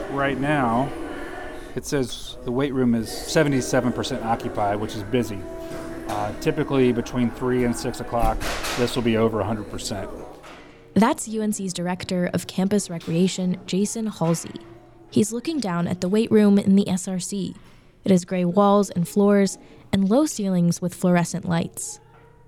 Right now, it says the weight room is 77% occupied, which is busy. Typically between 3 and 6 o'clock, this will be over 100%. That's UNC's director of campus recreation, Jason Halsey. He's looking down at the weight room in the SRC. It has gray walls and floors and low ceilings with fluorescent lights.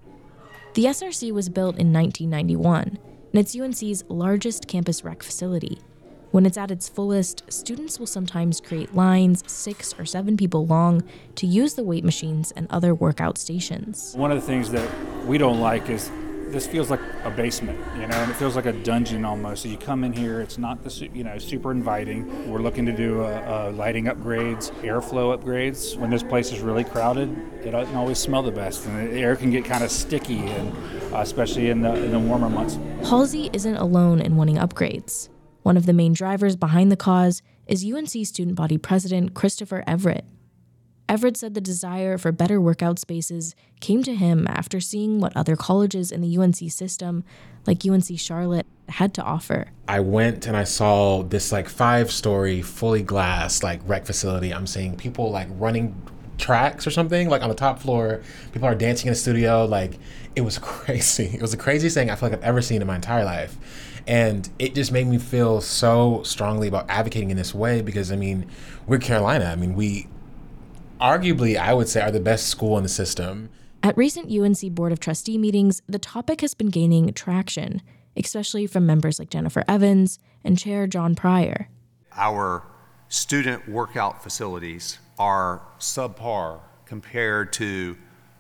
The SRC was built in 1991, and it's UNC's largest campus rec facility. When it's at its fullest, students will sometimes create lines 6 or 7 people long to use the weight machines and other workout stations. One of the things that we don't like is this feels like a basement, and it feels like a dungeon almost. So you come in here, it's not super inviting. We're looking to do lighting upgrades, airflow upgrades. When this place is really crowded, it doesn't always smell the best, and the air can get kind of sticky, and especially in the warmer months. Halsey isn't alone in wanting upgrades. One of the main drivers behind the cause is UNC student body president Christopher Everett. Everett said the desire for better workout spaces came to him after seeing what other colleges in the UNC system, like UNC Charlotte, had to offer. I went and I saw this 5-story, fully glass rec facility. I'm seeing people running tracks or something, on the top floor. People are dancing in the studio. It was crazy. It was the craziest thing I feel like I've ever seen in my entire life. And it just made me feel so strongly about advocating in this way because, we're Carolina. We arguably, I would say, are the best school in the system. At recent UNC Board of Trustee meetings, the topic has been gaining traction, especially from members like Jennifer Evans and Chair John Pryor. Our student workout facilities are subpar compared to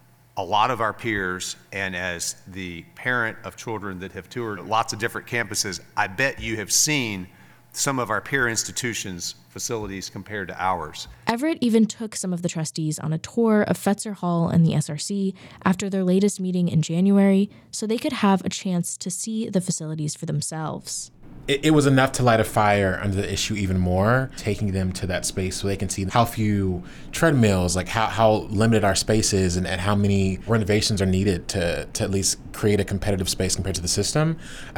a lot of our peers, and as the parent of children that have toured lots of different campuses, I bet you have seen some of our peer institutions' facilities compared to ours. Everett even took some of the trustees on a tour of Fetzer Hall and the SRC after their latest meeting in January so they could have a chance to see the facilities for themselves. It was enough to light a fire under the issue even more, taking them to that space so they can see how few treadmills, how limited our space is and how many renovations are needed to at least create a competitive space compared to the system,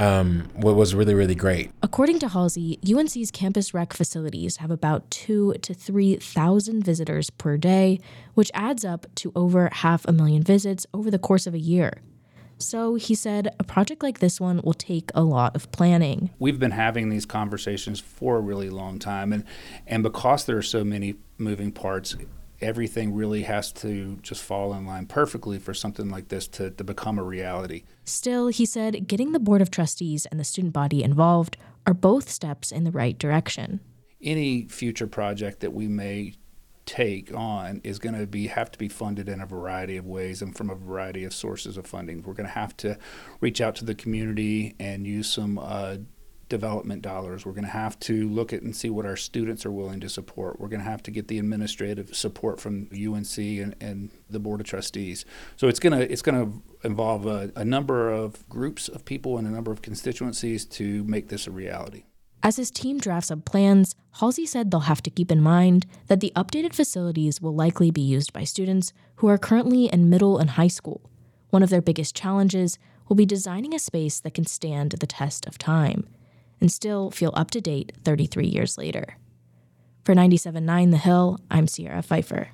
what was really, really great. According to Halsey, UNC's campus rec facilities have about 2,000 to 3,000 visitors per day, which adds up to over 500,000 visits over the course of a year. So he said a project like this one will take a lot of planning. We've been having these conversations for a really long time, and because there are so many moving parts, everything really has to just fall in line perfectly for something like this to become a reality. Still, he said getting the Board of Trustees and the student body involved are both steps in the right direction. Any future project that we may take on is going to have to be funded in a variety of ways and from a variety of sources of funding. We're going to have to reach out to the community and use some development dollars. We're going to have to look at and see what our students are willing to support. We're going to have to get the administrative support from UNC and the Board of Trustees. So it's going to involve a number of groups of people and a number of constituencies to make this a reality. As his team drafts up plans, Halsey said they'll have to keep in mind that the updated facilities will likely be used by students who are currently in middle and high school. One of their biggest challenges will be designing a space that can stand the test of time and still feel up to date 33 years later. For 97.9 The Hill, I'm Sierra Pfeiffer.